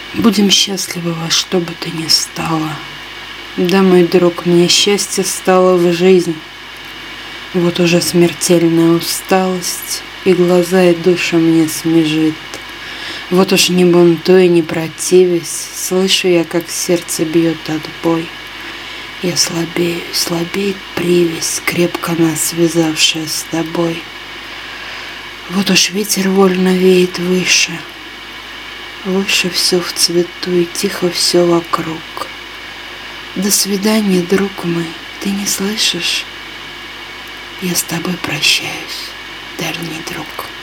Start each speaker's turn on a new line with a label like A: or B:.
A: Будем счастливы во что бы то ни стало. Да, мой друг, мне счастье стало в жизнь. Вот уже смертельная усталость, и глаза, и душа мне смежит. Вот уж не бунтуя, не противясь, слышу я, как сердце бьет отбой. Я слабею, слабеет привязь, крепко нас связавшая с тобой. Вот уж ветер вольно веет выше, выше все в цвету и тихо все вокруг. До свидания, друг мой, ты не слышишь? Я с тобой прощаюсь, дальний друг.